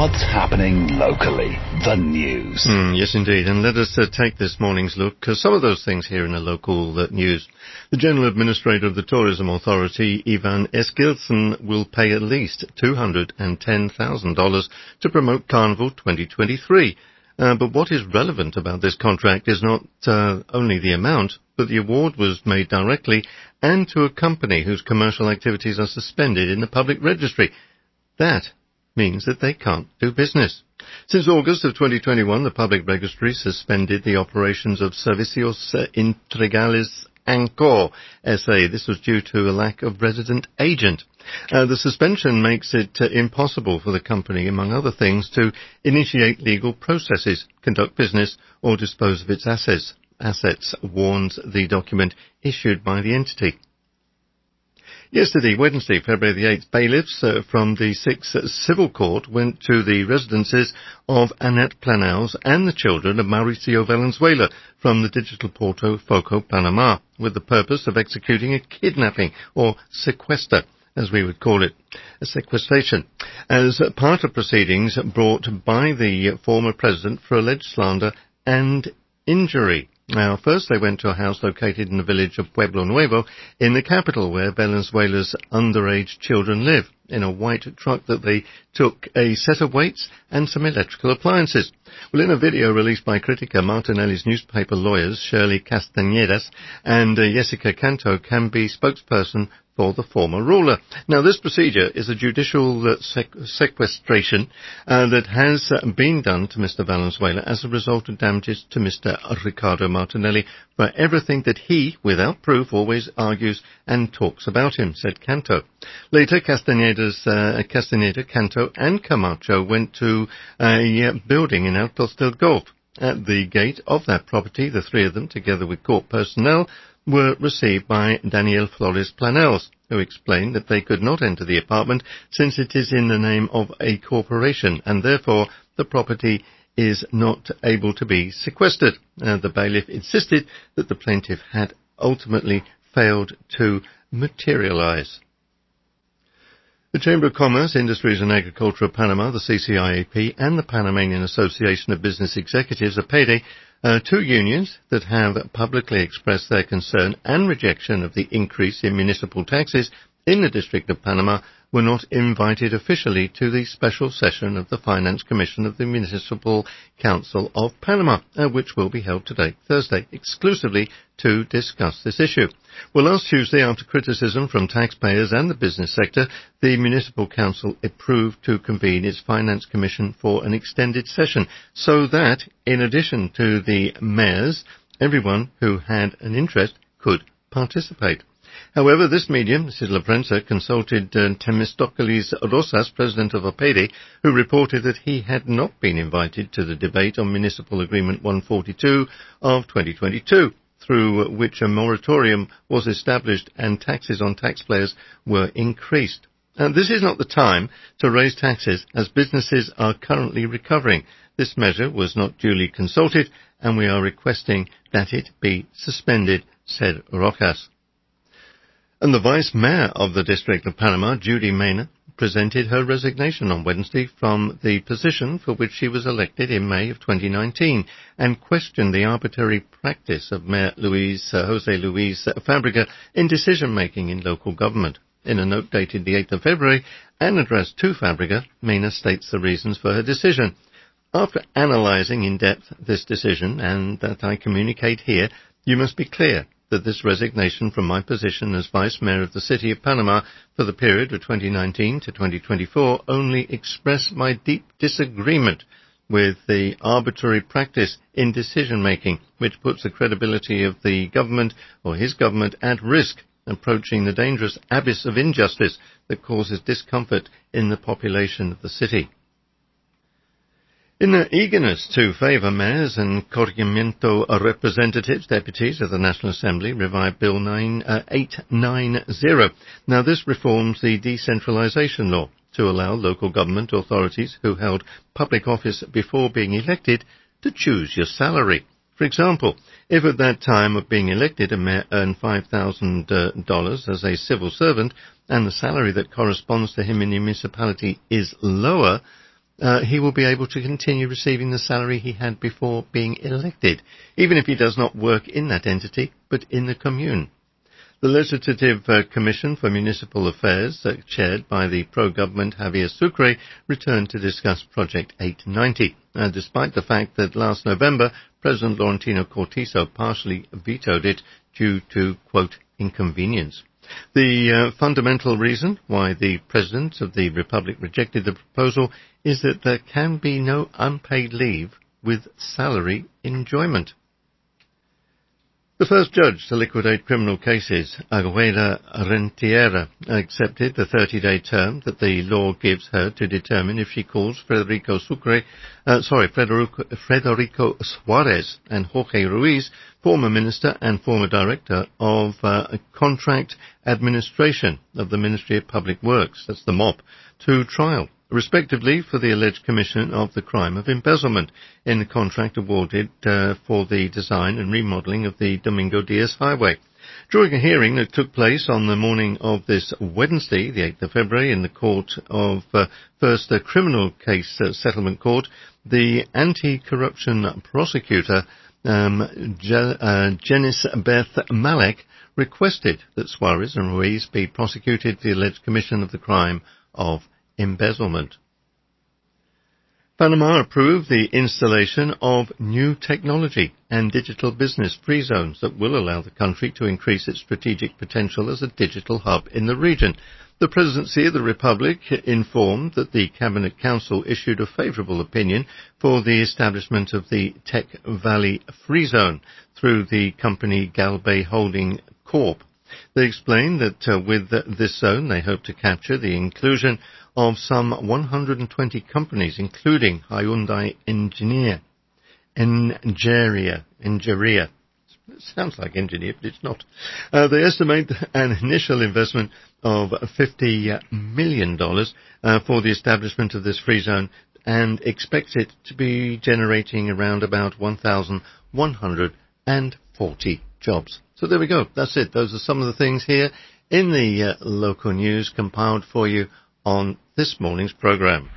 What's happening locally? The news. Yes, indeed. And let us take this morning's look, because some of those things here in the local news. The General Administrator of the Tourism Authority, Ivan Eskilsson, will pay at least $210,000 to promote Carnival 2023. But what is relevant about this contract is not only the amount, but the award was made directly and to a company whose commercial activities are suspended in the public registry. That means that they can't do business. Since August of 2021, the public registry suspended the operations of Servicios Integrales Ancor SA. This was due to a lack of resident agent. The suspension makes it impossible for the company, among other things, to initiate legal processes, conduct business, or dispose of its assets, warns the document issued by the entity. Yesterday, Wednesday, February the 8th, bailiffs from the 6th Civil Court went to the residences of Annette Planels and the children of Mauricio Valenzuela from the digital portal Foco Panama, with the purpose of executing a kidnapping, or sequester, as we would call it, a sequestration, as part of proceedings brought by the former president for alleged slander and injury. Now, first they went to a house located in the village of Pueblo Nuevo in the capital, where Valenzuela's underage children live, in a white truck that they took a set of weights and some electrical appliances. Well, in a video released by Critica, Martinelli's newspaper lawyers, Shirley Castañedas and Jessica Canto, can be spokesperson for the former ruler. Now, this procedure is a judicial sequestration that has been done to Mr. Valenzuela as a result of damages to Mr. Ricardo Martinelli for everything that he, without proof, always argues and talks about him, said Canto. Later, Castañeda, Canto and Camacho went to a building in Altos del Golf. At the gate of that property, the three of them, together with court personnel, were received by Daniel Flores Planels, who explained that they could not enter the apartment since it is in the name of a corporation and therefore the property is not able to be sequestered. The bailiff insisted that the plaintiff had ultimately failed to materialize. The Chamber of Commerce, Industries and Agriculture of Panama, the CCIAP, and the Panamanian Association of Business Executives, APEDE, two unions that have publicly expressed their concern and rejection of the increase in municipal taxes in the District of Panama, were not invited officially to the special session of the Finance Commission of the Municipal Council of Panama, which will be held today, Thursday, exclusively to discuss this issue. Well, last Tuesday, after criticism from taxpayers and the business sector, the Municipal Council approved to convene its Finance Commission for an extended session, so that, in addition to the mayors, everyone who had an interest could participate. However, this medium, Mrs. La Prensa, consulted Temistocles Rosas, president of APEDE, who reported that he had not been invited to the debate on Municipal Agreement 142 of 2022, through which a moratorium was established and taxes on taxpayers were increased. This is not the time to raise taxes, as businesses are currently recovering. This measure was not duly consulted, and we are requesting that it be suspended, said Rojas. And the Vice Mayor of the District of Panama, Judy Mena, presented her resignation on Wednesday from the position for which she was elected in May of 2019 and questioned the arbitrary practice of Mayor Jose Luis Fabrega in decision-making in local government. In a note dated the 8th of February and addressed to Fabrega, Mena states the reasons for her decision. After analysing in depth this decision, and that I communicate here, you must be clear that this resignation from my position as Vice Mayor of the City of Panama for the period of 2019 to 2024 only express my deep disagreement with the arbitrary practice in decision-making, which puts the credibility of the government or his government at risk, approaching the dangerous abyss of injustice that causes discomfort in the population of the city. In their eagerness to favour mayors and corregimiento representatives, deputies of the National Assembly revived Bill 890. Now, this reforms the decentralisation law to allow local government authorities who held public office before being elected to choose your salary. For example, if at that time of being elected a mayor earned $5,000 as a civil servant and the salary that corresponds to him in the municipality is lower, he will be able to continue receiving the salary he had before being elected, even if he does not work in that entity, but in the commune. The Legislative Commission for Municipal Affairs, chaired by the pro-government Javier Sucre, returned to discuss Project 890, despite the fact that last November President Laurentino Cortizo partially vetoed it due to, quote, inconvenience. The fundamental reason why the President of the Republic rejected the proposal is that there can be no unpaid leave with salary enjoyment. The first judge to liquidate criminal cases, Agueda Rentiera, accepted the 30-day term that the law gives her to determine if she calls Federico Suarez and Jorge Ruiz, former minister and former director of Contract Administration of the Ministry of Public Works, that's the MOP, to trial, respectively for the alleged commission of the crime of embezzlement in the contract awarded for the design and remodelling of the Domingo Diaz Highway. During a hearing that took place on the morning of this Wednesday, the 8th of February, in the Court of First Criminal Case Settlement Court, the anti-corruption prosecutor, Janice Beth Malek, requested that Suarez and Ruiz be prosecuted for the alleged commission of the crime of embezzlement. Panama approved the installation of new technology and digital business free zones that will allow the country to increase its strategic potential as a digital hub in the region. The Presidency of the Republic informed that the Cabinet Council issued a favourable opinion for the establishment of the Tech Valley Free Zone through the company Galbay Holding Corp. They explained that with this zone they hope to capture the inclusion of some 120 companies, including Hyundai Engineer. It sounds like engineer, but it's not. They estimate an initial investment of $50 million for the establishment of this free zone and expect it to be generating around about 1,140 jobs. So there we go. That's it. Those are some of the things here in the local news compiled for you on this morning's program.